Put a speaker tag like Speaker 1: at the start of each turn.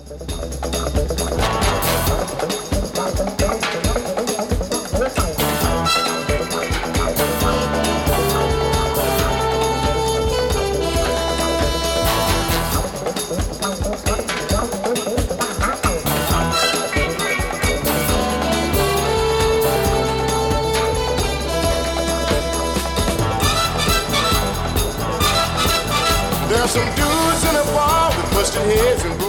Speaker 1: Some dudes in a bar with busted heads and